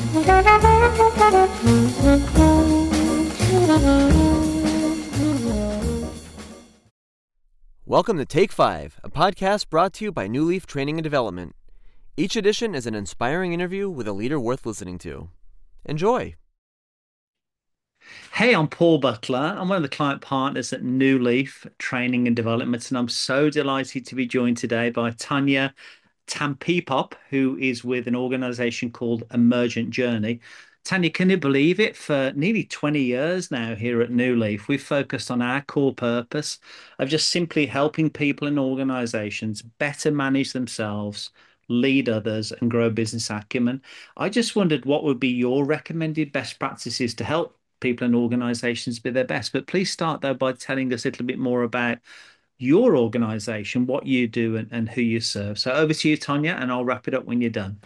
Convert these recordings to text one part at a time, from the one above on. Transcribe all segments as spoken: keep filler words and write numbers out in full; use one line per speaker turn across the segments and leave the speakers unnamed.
Welcome to Take Five, a podcast brought to you by New Leaf Training and Development. Each edition is an inspiring interview with a leader worth listening to. Enjoy.
Hey, I'm Paul Butler. I'm one of the client partners at New Leaf Training and Development, and I'm so delighted to be joined today by Tanya Tampipop, who is with an organization called Emergent Journey. Tanya, can you believe it? For nearly twenty years now here at New Leaf, we've focused on our core purpose of just simply helping people and organizations better manage themselves, lead others, and grow business acumen. I just wondered what would be your recommended best practices to help people and organizations be their best. But please start though by telling us a little bit more about your organization, what you do, and, and who you serve. So over to you, Tanya, and I'll wrap it up when you're done.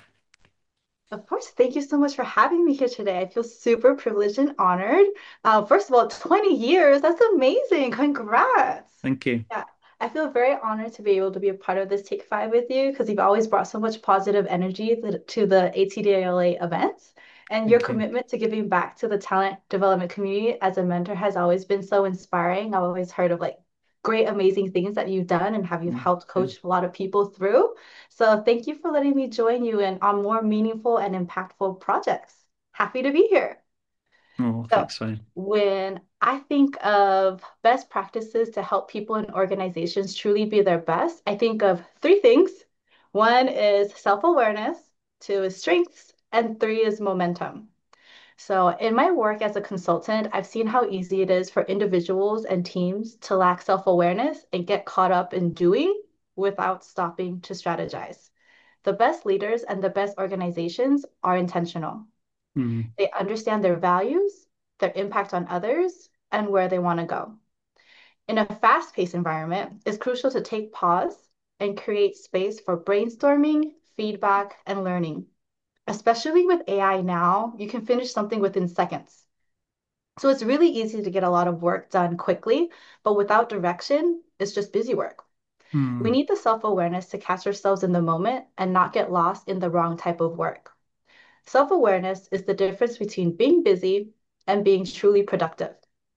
Of course, thank you so much for having me here today. I feel super privileged and honored. Uh, first of all, twenty years, that's amazing. Congrats.
Thank you.
Yeah, I feel very honored to be able to be a part of this Take Five with you because you've always brought so much positive energy to to the A T D I L A events. And your
Thank you.
commitment to giving back to the talent development community as a mentor has always been so inspiring. I've always heard of like great, amazing things that you've done and have you've
Mm,
helped
good.
coach a lot of people through. So thank you for letting me join you in on more meaningful and impactful projects. Happy to be here.
Oh,
So
thanks, Wayne.
when I think of best practices to help people and organizations truly be their best, I think of three things. One is self-awareness, two is strengths, and three is momentum. So, in my work as a consultant, I've seen how easy it is for individuals and teams to lack self-awareness and get caught up in doing without stopping to strategize. The best leaders and the best organizations are intentional.
Mm,
They understand their values, their impact on others, and where they want to go. In a fast-paced environment, it's crucial to take pause and create space for brainstorming, feedback, and learning. Especially with A I now, you can finish something within seconds. So it's really easy to get a lot of work done quickly, but without direction, it's just busy work. We
mm,
need the self-awareness to catch ourselves in the moment and not get lost in the wrong type of work. Self-awareness is the difference between being busy and being truly productive.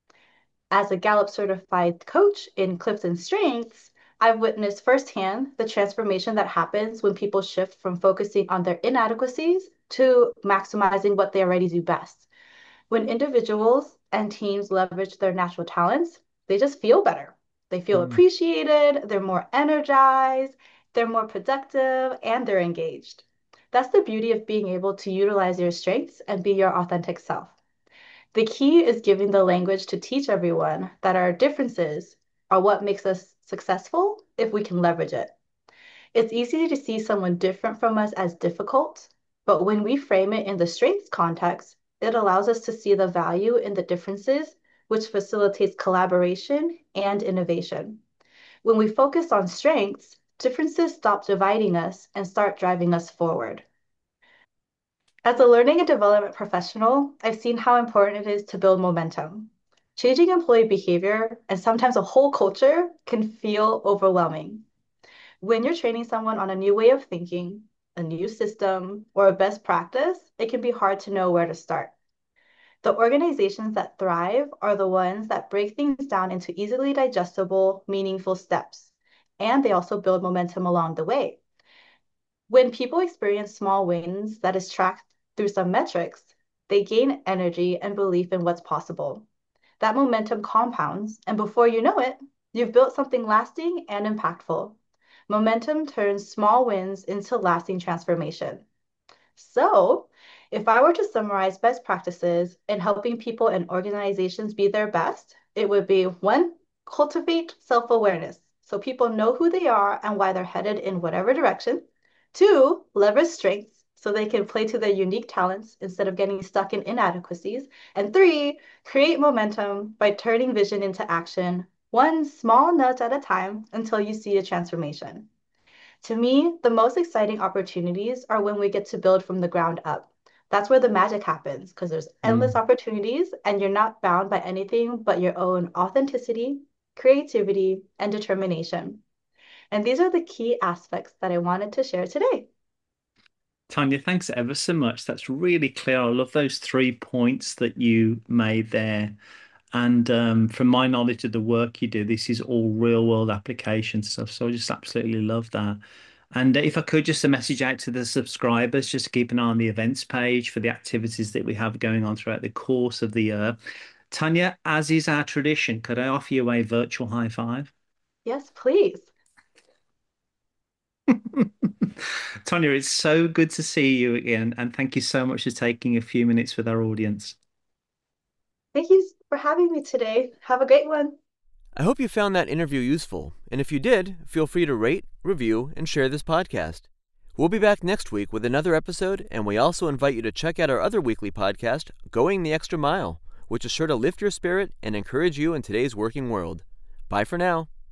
As a Gallup certified coach in Clifton Strengths, I've witnessed firsthand the transformation that happens when people shift from focusing on their inadequacies to maximizing what they already do best. When individuals and teams leverage their natural talents, they just feel better. They feel
mm.
appreciated, they're more energized, they're more productive, and they're engaged. That's the beauty of being able to utilize your strengths and be your authentic self. The key is giving the language to teach everyone that our differences are what makes us successful if we can leverage it. It's easy to see someone different from us as difficult, but when we frame it in the strengths context, it allows us to see the value in the differences, which facilitates collaboration and innovation. When we focus on strengths, differences stop dividing us and start driving us forward. As a learning and development professional, I've seen how important it is to build momentum. Changing employee behavior and sometimes a whole culture can feel overwhelming. When you're training someone on a new way of thinking, a new system, or a best practice, it can be hard to know where to start. The organizations that thrive are the ones that break things down into easily digestible, meaningful steps. And they also build momentum along the way. When people experience small wins that is tracked through some metrics, they gain energy and belief in what's possible. That momentum compounds, and before you know it, you've built something lasting and impactful. Momentum turns small wins into lasting transformation. So, if I were to summarize best practices in helping people and organizations be their best, it would be one, cultivate self awareness so people know who they are and why they're headed in whatever direction. Two, leverage strengths so they can play to their unique talents instead of getting stuck in inadequacies. And three, create momentum by turning vision into action, one small nudge at a time until you see a transformation. To me, the most exciting opportunities are when we get to build from the ground up. That's where the magic happens because there's endless
Mm.
opportunities and you're not bound by anything but your own authenticity, creativity, and determination. And these are the key aspects that I wanted to share today.
Tanya, thanks ever so much. That's really clear. I love those three points that you made there. And um, from my knowledge of the work you do, this is all real world application stuff. So I just absolutely love that. And if I could just a message out to the subscribers, just to keep an eye on the events page for the activities that we have going on throughout the course of the year. Tanya, as is our tradition, could I offer you a virtual high five?
Yes, please.
Tanya, it's so good to see you again, and thank you so much for taking a few minutes with our audience.
Thank you for having me today. Have a great one.
I hope you found that interview useful, and if you did, feel free to rate, review, and share this podcast. We'll be back next week with another episode, and we also invite you to check out our other weekly podcast, Going the Extra Mile, which is sure to lift your spirit and encourage you in today's working world. Bye for now.